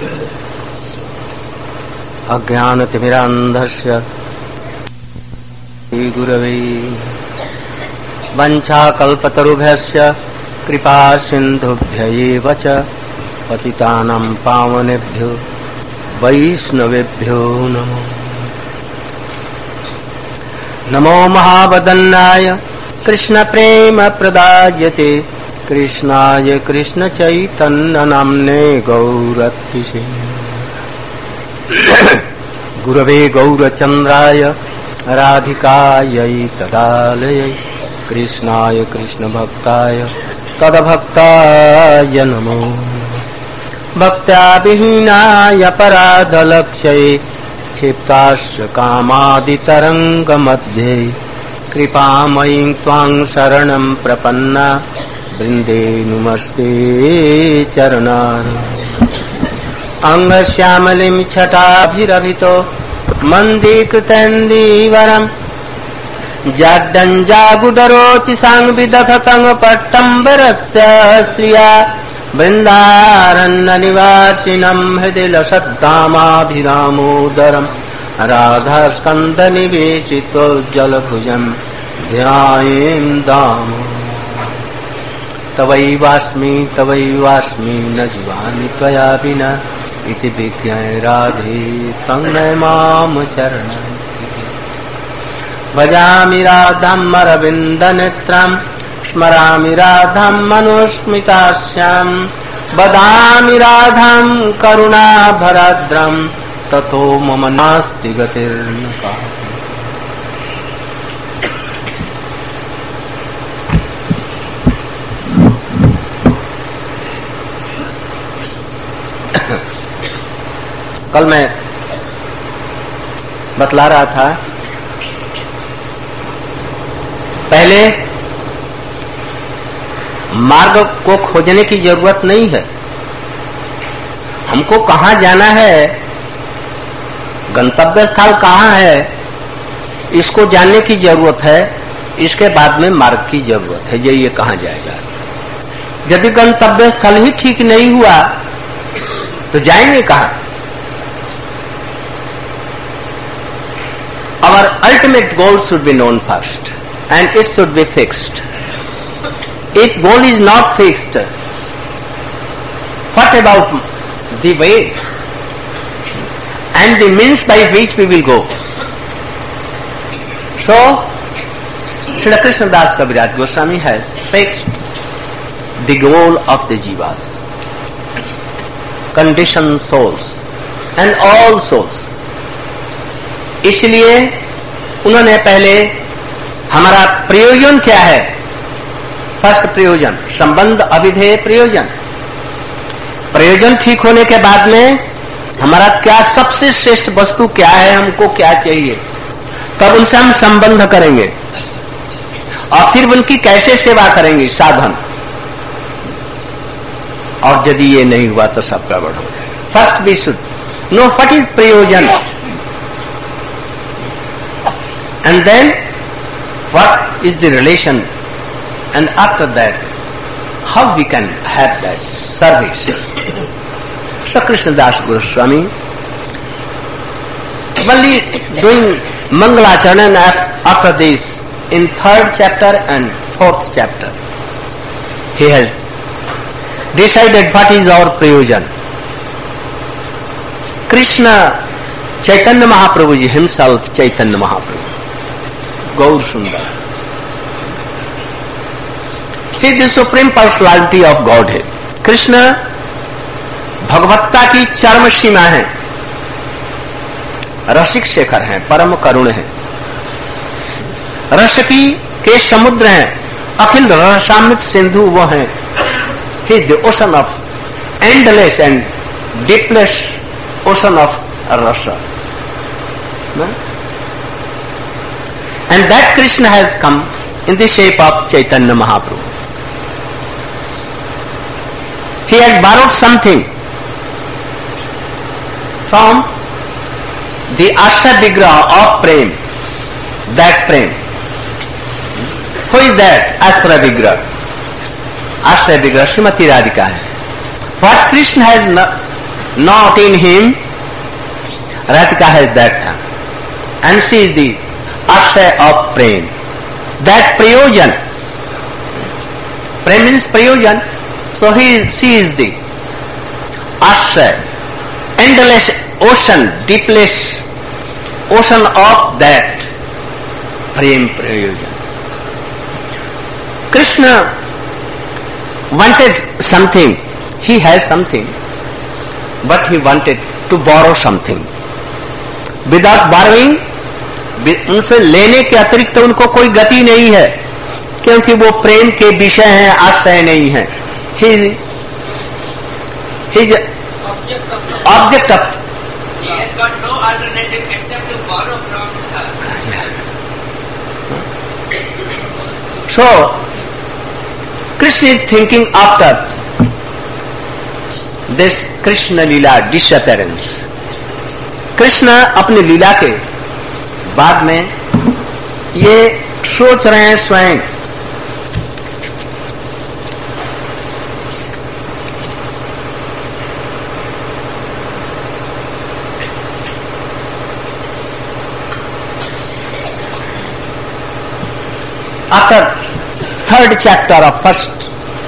अज्ञानतिमिरान्धस्य गुरवे वञ्चाकल्पतरुभ्यस्य कृपा सिन्धुभ्य एव च पतितानां पावनेभ्यो वैष्णवेभ्यो नमो नमो महावदन्नाय कृष्ण प्रेम प्रदायते कृष्णाय कृष्ण चैतन्य नाम्ने गौरतिशे गुरवे गौरचन्द्राय राधिकायै तदालयै कृष्णाय कृष्ण भक्ताय तदभक्ताय नमो भक्त्या विहीनाय पराधलक्ष्ये क्षिप्ताश्च कामादितरङ्गमध्ये कृपामयीं त्वां शरणं प्रपन्ना वृन्दे नुमस्ते चरणार अंगश्यामलिं छटाभिरभितो मन्दीकृतेन्दीवरम् जाड्डञ्जागुडरोचि सांविदधतं पट्टम्बरस्य श्रिया वृन्दारण्यनिवासिनं हृदि लसद्धामाभिरामोदरम् राधास्कन्धनिवेशितो जलभुजं ध्यायेन् दामो तवैवास्मि न जीवामि त्वया विना इति विज्ञाय राधे तन्मय माम चरणं भजामि राधाम् अरविन्दनेत्राम् स्मरामि राधाम् मनुस्मितास्याम् वदामि राधाम् करुणाभराद्रम् ततो मम नास्ति गतिर्न कापि। कल मैं बतला रहा था, पहले मार्ग को खोजने की जरूरत नहीं है, हमको कहाँ जाना है, गंतव्य स्थल कहाँ है, इसको जानने की जरूरत है। इसके बाद में मार्ग की जरूरत है, ये कहाँ जाएगा। यदि गंतव्य स्थल ही ठीक नहीं हुआ तो जाएंगे कहाँ। Our ultimate goal should be known first and it should be fixed. If goal is not fixed, what about the way and the means by which we will go? So, Srila Krishnadas Kaviraj Goswami has fixed the goal of the jivas, conditioned souls and all souls. इसलिए उन्होंने पहले हमारा प्रयोजन क्या है, first प्रयोजन संबंध अविधेय प्रयोजन। प्रयोजन ठीक होने के बाद में हमारा क्या सबसे श्रेष्ठ वस्तु क्या है, हमको क्या चाहिए, तब उनसे हम संबंध करेंगे और फिर उनकी कैसे सेवा करेंगे, साधन। और यदि ये नहीं हुआ तो सब गड़बड़ हो जाएगा। First we should know what is प्रयोजन and then what is the relation, and after that how we can have that service. So Krishnadas Goswami only doing Mangalacharan, and after this in 3rd chapter and 4th chapter he has decided what is our prayojan. Krishna Chaitanya Mahaprabhu ji himself, Chaitanya Mahaprabhu, Gaur Sundar, he is the supreme personality of Godhead. Krishna भगवत्ता की चरम सीमा है, रसिक शेखर हैं, परम करुण हैं, रस की के समुद्र हैं, अखिल रसामृत सिंधु वो हैं। he is the ocean of endless and deepless ocean of rasa. And that Krishna has come in the shape of Chaitanya Mahaprabhu. He has borrowed something from the Asya Vigraha of Prem, that Prem. Who is that Asya Vigraha? Asya Vigraha Srimati Radhika hai. What Krishna has not in him. Radhika has that thing. And she is the Ashray of Prem. That Prayojan. Prem means Prayojan. So she is the Ashray, endless ocean, deepless ocean of that Prem Prayojan. Krishna wanted something. He has something, but he wanted to borrow something. Without borrowing, उनसे लेने के अतिरिक्त उनको कोई गति नहीं है, क्योंकि वो प्रेम के विषय हैं, आश्रय नहीं है. He is object of. He has got no alternative except to borrow from her. So Krishna is thinking after this Krishna Leela disappearance. Krishna अपनी लीला के बाद में ये सोच रहे हैं स्वयं, after third chapter of first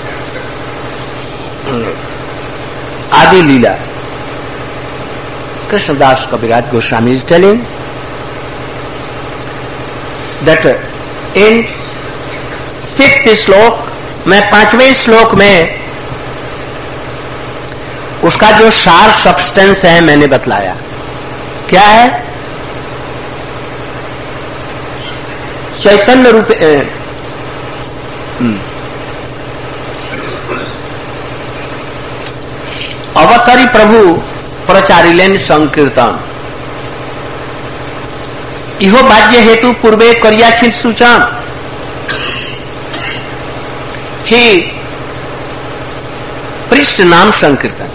Adi Leela, Krishnadas Kaviraj Goswami is telling that in 5th श्लोक में, 5वें श्लोक में उसका जो सार सब्सटेंस है मैंने बतलाया. क्या है? चैतन्य रूप अवतरी प्रभु प्रचारिलेन संकीर्तन इहो बाज्य हेतु पूर्वे करियाछिन सूचन. ही preached नाम संकीर्तन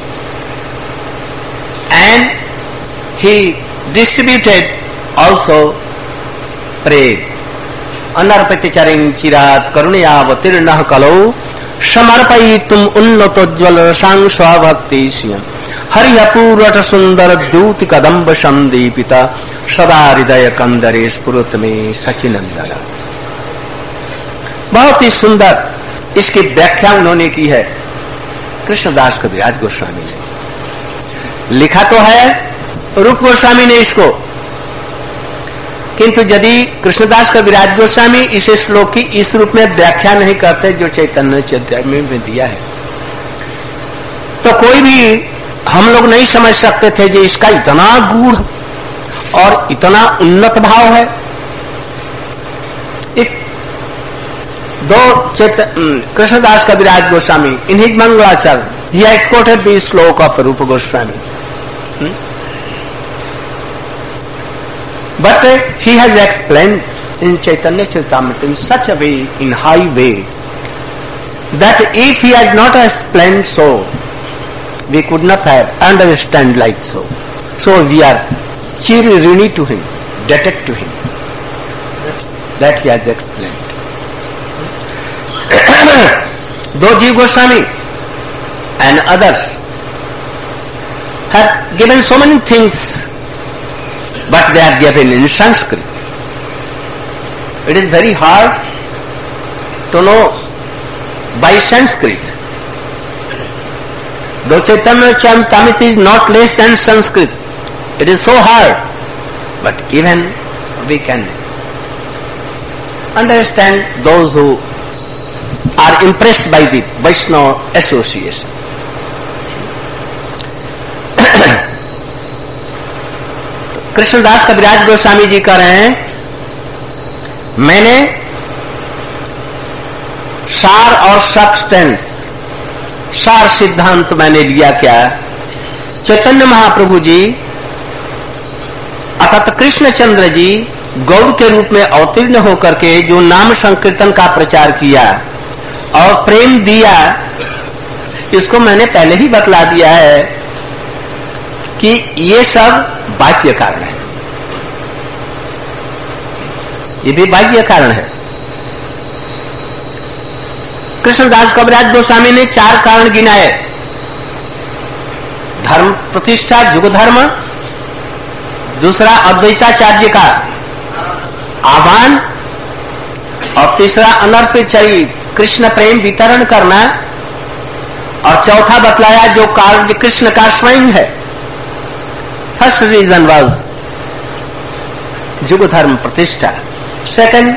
and he distributed also prayer. अनर्पितचरिं चिरात् करुणयावतीर्णः कलौ समर्पयितुम् उन्नतोज्ज्वल रसां स्वभक्तिस्यम् हरिपूरट सुंदर दूत कदम्ब संदीपित सदा हृदय कंदरे स्फुरत में सचिनंदन. बहुत ही सुंदर इसकी व्याख्या उन्होंने की है कृष्णदास कविराज गोस्वामी ने. लिखा तो है रूप गोस्वामी ने इसको, किंतु यदि कृष्णदास कविराज गोस्वामी इस श्लोक की इस रूप में व्याख्या नहीं करते जो चैतन्य चैतन्य में दिया है, तो कोई भी हम लोग नहीं समझ सकते थे कि इसका इतना गूढ़ और इतना उन्नत भाव है. दो कृष्णदास कविराज गोस्वामी इन हिज मंगलाचरण he had quoted the श्लोक of Rupa Goswami, but he has explained in Chaitanya Charitamrita in such a way, in high way, that if he has not explained so, we could not have understand like so. So we are chiri rini to him, indebted to him, that he has explained. Though Jiva Goswami and others have given so many things, but they are given in Sanskrit. It is very hard to know by Sanskrit. Though Chaitanya Charitamrita is not less than Sanskrit, it is so hard, but even we can understand those who are impressed by the Vaishnava association. Krishnadas Kaviraj Goswami ji कह रहे हैं, मैंने सार और substance, सार सिद्धांत मैंने लिया क्या? चैतन्य महाप्रभु जी अर्थात कृष्णचंद्र जी गौर के रूप में अवतीर्ण होकर के जो नाम संकीर्तन का प्रचार किया और प्रेम दिया, इसको मैंने पहले ही बतला दिया है कि ये सब बाह्य कारण है. ये भी बाह्य कारण है. कृष्णदास कविराज गोस्वामी ने 4 कारण गिनाए. धर्म प्रतिष्ठा, युग धर्म, दूसरा अद्वैताचार्य का आह्वान, और तीसरा अनर्पित चरित कृष्ण प्रेम वितरण करना, और चौथा बतलाया जो कार्य कृष्ण का स्वयं है. फर्स्ट रीजन वाज युग धर्म प्रतिष्ठा, second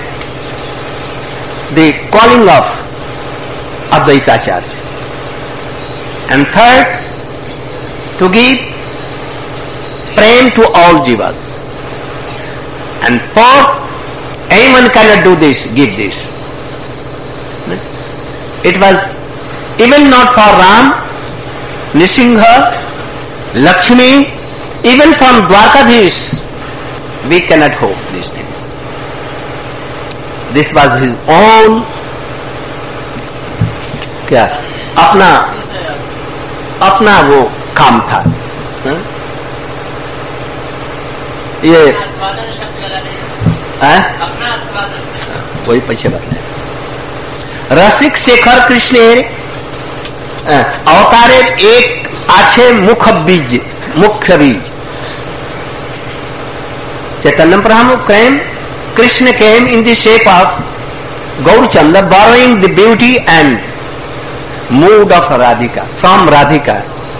the calling of Advaitacharya, and third to give prem to all jivas, and fourth anyone cannot do this, give this. It was even not for Ram, Nisingha, Lakshmi, even from Dwarkadhish we cannot hope these things. This was his own क्या अपना वो काम था. ये वही पीछे बतलाया. रसिक शेखर कृष्ण अवतारे एक आछे मुख्य बीज चैतन्य प्रभु came, Krishna came in the shape of Gaurchanda, borrowing the beauty and mood of Radhika from Radhika.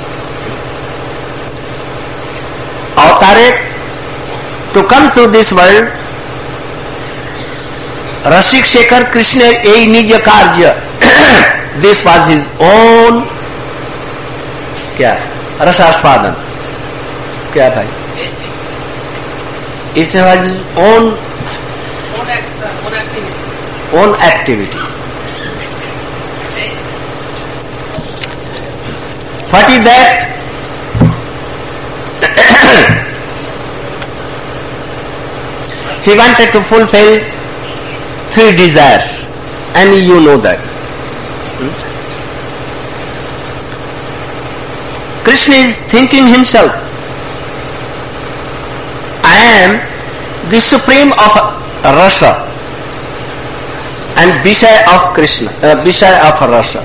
Avtare to come to this world. रसिक शेखर कृष्ण यही निज कार्य. दिस वॉज हिज ओन क्या रसास्वादन, क्या भाई, it was his own activity. What is that? He wanted to fulfill 3 desires, and you know that. Krishna is thinking himself, I am the supreme of rasa and Vishaya of Krishna, Vishaya of rasa.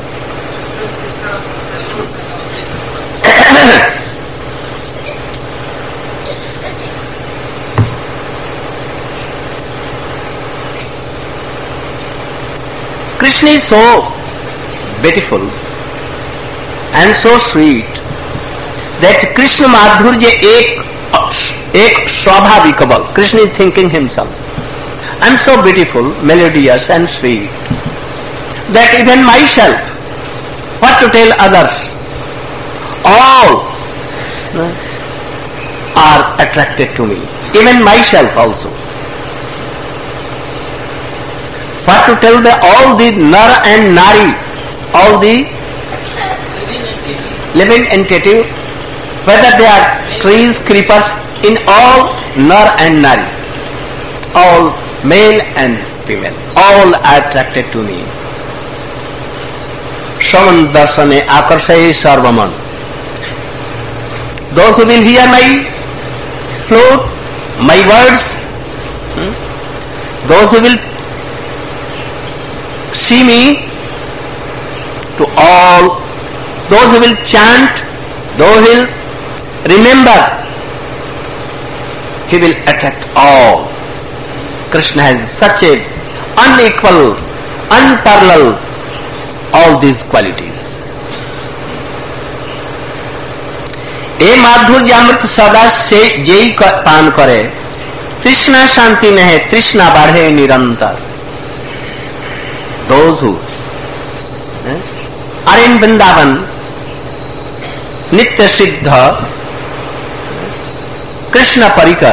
Krishna is so beautiful and so sweet that Krishna madhurya एक स्वाभाविक बल. Krishna is thinking himself, I am so beautiful, melodious and sweet that even myself, what to tell others, all are attracted to me, even myself also. What to tell all the nar and nari, all the living entity, whether they are trees, creepers, in all nar and nari, all male and female, all are attracted to me. Shravan darsane akarsaye sarvaman. Those who will hear my flute, my words, those who will see me, to all, those who will chant, those who will remember, he will attract all. Krishna has such a unequal, unparalleled, all these qualities. ए माधुर्य अमृत सदा से JEE पान करे, तृष्णा शांति में है, तृष्णा बढ़े निरंतर. Those who are in Vrindavan, Nitya Siddha, Krishna Parikar,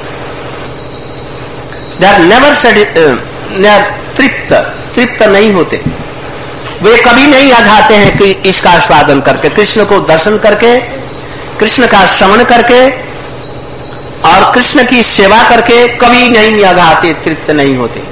they are never they are तृप्त नहीं होते. वे कभी नहीं आघाते हैं कि इसका आस्वादन करके, कृष्ण को दर्शन करके, कृष्ण का श्रवण करके और कृष्ण की सेवा करके कभी नहीं आघाते, तृप्त नहीं होते.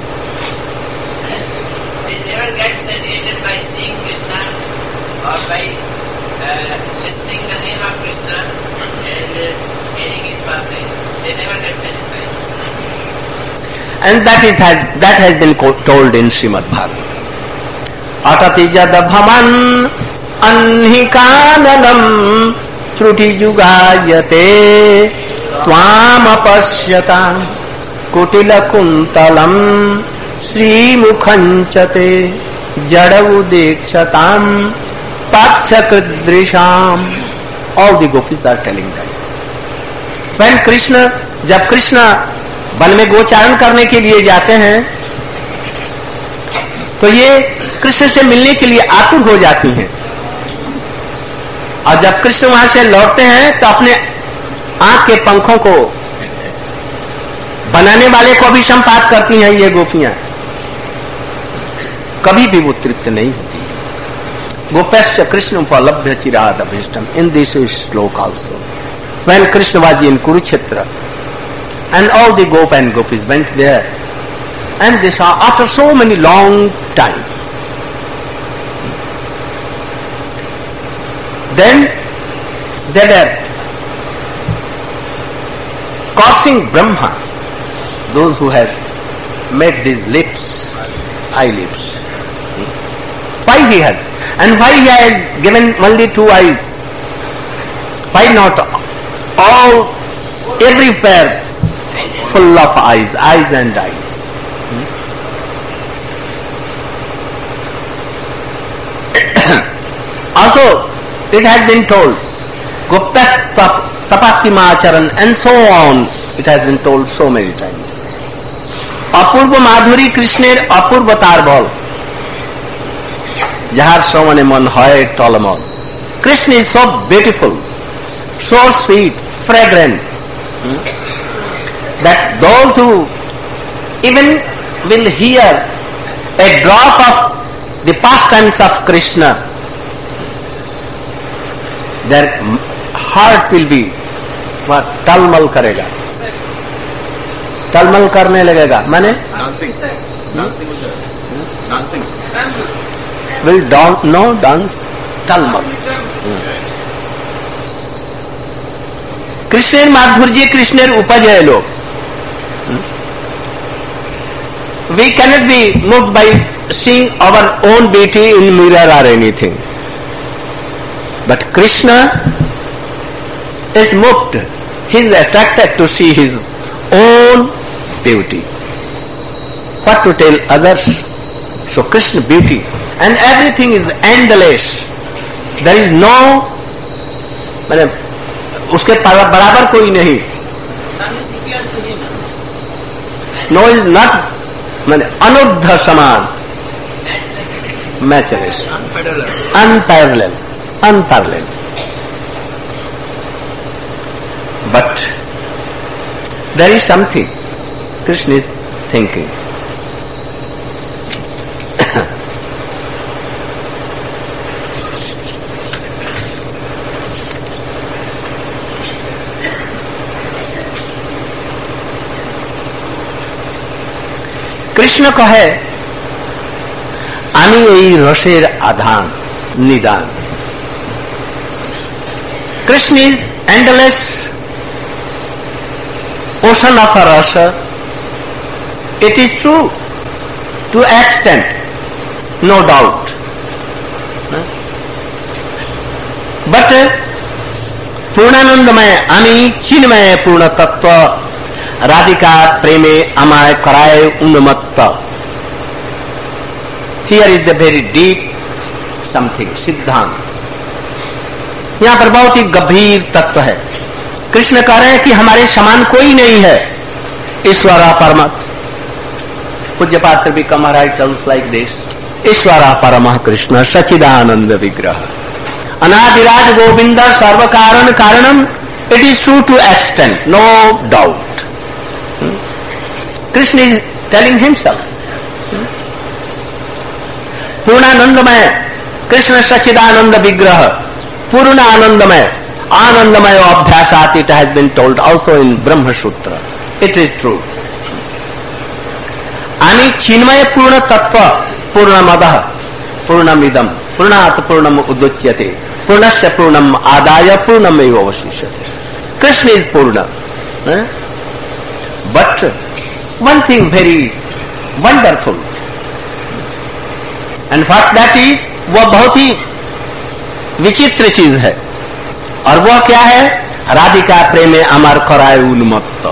And that has been told in Srimad Bhagavatam. Atati jad bhaman anhikananam त्रुटिजुगायते त्वामपश्यताम् कुटिलकुन्तलम् श्रीमुखञ्चते जडउदीक्षताम् पाक्षकृदृशाम्. All the gopis are telling that. When Krishna, जब कृष्ण वन में गोचारण करने के लिए जाते हैं तो ये कृष्ण से मिलने के लिए आतुर हो जाती हैं, और जब कृष्ण वहां से लौटते हैं तो अपने आंख के पंखों को बनाने वाले को भी संपात करती हैं ये गोपियां. कभी भी वो तृप्त नहीं होती. गोपश्च कृष्ण उपलभ्य चिराद अभीष्टम. In this shloka also when Krishna was in Kurukshetra and all the Gopa and Gopis went there and they saw after so many long time. Then they were cursing Brahma, those who have made these lips, eyelids. Why he has? And why he has given only 2 eyes? Why not all, everywhere full of eyes and eyes? Also, it has been told, Goptas tapakimacharan and so on. It has been told so many times. Apurva madhuri Krishner apurvatar bol. Jahar somane man hoy tolamol. Krishna is so beautiful, so sweet, fragrant, that those who even will hear a drop of the pastimes of Krishna, their heart will be what? Talmal karega. Talmal karne लगेगा. माने? Dancing. Dancing. Will dance. Talmal. कृष्णेर माधुर्य कृष्णेर उपजय लोग. We cannot be moved by seeing our own beauty in mirror or anything. But Krishna is moved. He is attracted to see his own beauty. What to tell others? So Krishna beauty and everything is endless. There is no, माने उसके बराबर कोई नहीं. No is not, माने अनुर्ध समान, matchless, unparalleled. But there is something Krishna is thinking. Krishna কহে আমি এই রসের আধান নিদান. Krishna is endless ocean of a rasa. It is true to extent, no doubt. But पूर्णानंदमय आमी चिन्मय पूर्ण तत्व राधिका प्रेमे अमाय कराय उन्मत्त. Here is the very deep something सिद्धांत. यहाँ पर बहुत ही गंभीर तत्व है. कृष्ण कह रहे हैं कि हमारे समान कोई नहीं है. ईश्वरा परमत. पूज्यपात्र भी महाराज टेल्स लाइक दिस. ईश्वरा परमः कृष्ण सच्चिदानंद विग्रह अनादिराज गोविंद सर्व कारण कारणम. It is true to extent, no doubt. Krishna is telling himself. पूर्णानंदमय कृष्ण सच्चिदानंद विग्रह पूर्ण आनंदमय. आनंदमय अभ्यासात it has been told also in Brahma Sutra. It is true. आमी चिन्मय पूर्ण तत्व पूर्णमदः पूर्णमिदं पूर्णात् पूर्णम उदुच्यते पूर्णस्य पूर्णम आदाय पूर्णमेव अवशिष्यते. कृष्ण is पूर्ण. But one thing very wonderful, and what that is, वह बहुत ही विचित्र चीज है. और वो क्या है? राधिका प्रेमे अमर कराय उन्मत्त।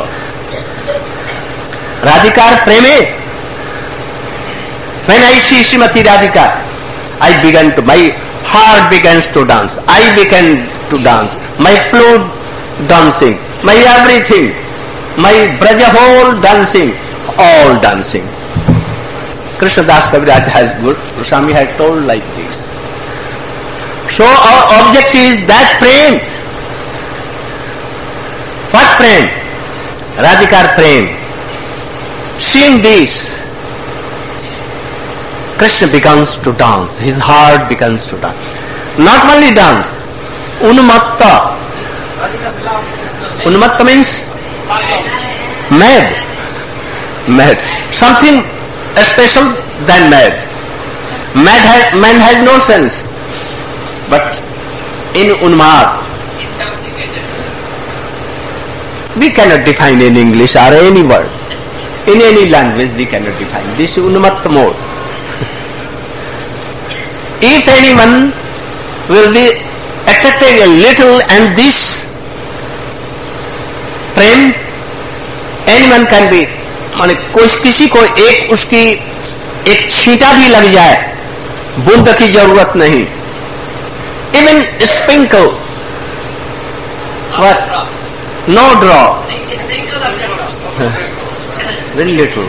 राधिकार प्रेमे, when I see Srimati Radhika, my heart begins to dance. I began to dance. My flute dancing, my everything, my Braja whole dancing, all dancing. Krishnadas Kaviraj has good, Swami had told like this. So our object is that prem. What prem? Radhikar prem. Seeing this, Krishna begins to dance. His heart begins to dance. Not only dance, unmatta. Unmatta means mad. Mad. Something special than mad. Man has no sense. But in unmad, we cannot define in English or any word. In any language we cannot define. This is unmatta mode. If anyone will be attracted a little and this prem, anyone can be, माने किसी को एक उसकी एक छींटा भी लग जाए, बूंद की जरूरत नहीं. Even sprinkle, what? No drop. Very little.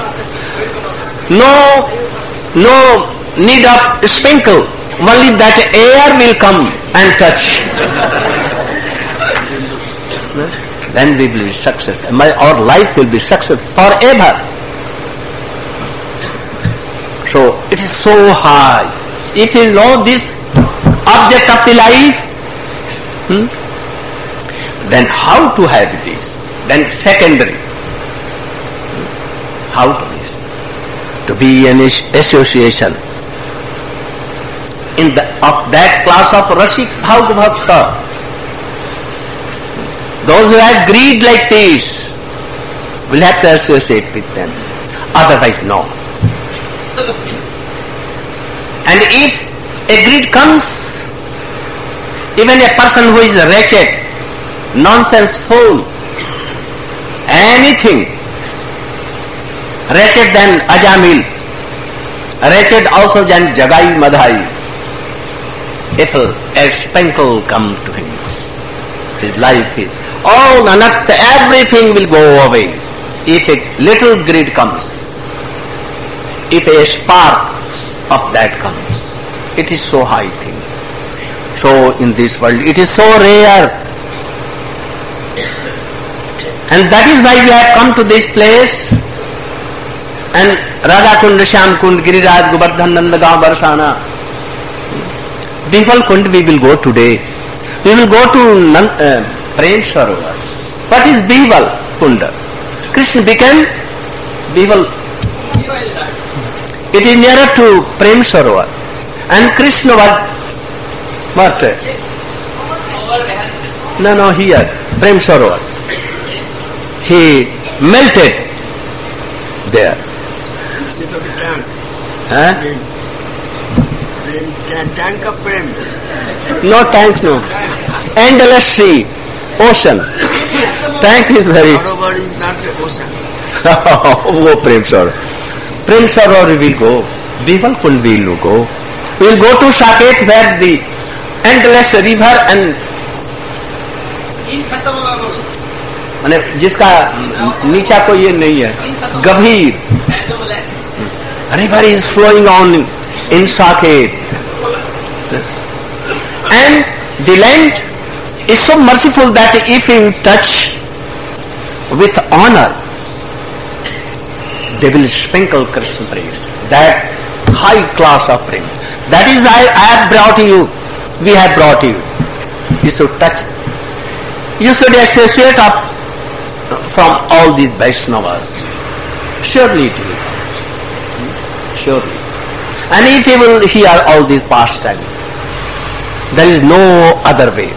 No need of sprinkle. Only that air will come and touch. Then we will be successful. Our life will be successful forever. So it is so high. If you know this object of the life, then how to have this? Then secondary. How to this? To be an association of that class of Rasik Bhakta. Those who have greed like this will have to associate with them. Otherwise, no. And if a greed comes, even a person who is wretched, nonsense fool, anything, wretched than Ajamil, wretched also than Jagai Madhai, if a sprinkle come to him, his life is, all Nanak, everything will go away. If a little greed comes, if a spark of that comes, it is so high thing. So in this world, it is so rare. And that is why we have come to this place. And Radha Kund, Shyam Kund, Giriraj, Govardhan, Nandagaon, Barsana. Bifal Kund we will go today. We will go to Prem Sarovar. What is Bifal Kund? Krishna became Bifal. It is nearer to Prem Sarovar. And Krishna what? No, here, Prem Sarovar. He melted there. Tank of Prem. No tank, no. Endless sea, ocean. Tank is very... Sarovar is not the ocean. Oh, Prem Sarovar. Prem Sarovar we will go. Bifal Kund we will go. We will go to Saket where the endless river and माने जिसका नीचा को ये नहीं है, गंभीर river is flowing on in Saket, and the land is so merciful that if you touch with honor, they will sprinkle Krishna prem, that high class of prem. That is I have brought you, we have brought you. You should touch, you should associate up from all these Vaishnavas. Surely it will come. Surely. And if you will hear all these pastime, there is no other way.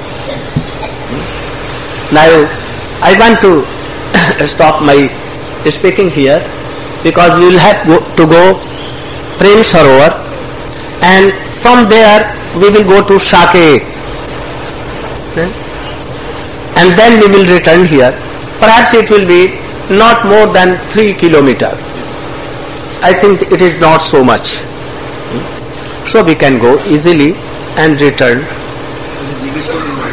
Now, I want to stop my speaking here because we will have to go Prem Sarovar, and from there we will go to Saket. And then we will return here. Perhaps it will be not more than 3 kilometers. I think it is not so much. So we can go easily and return.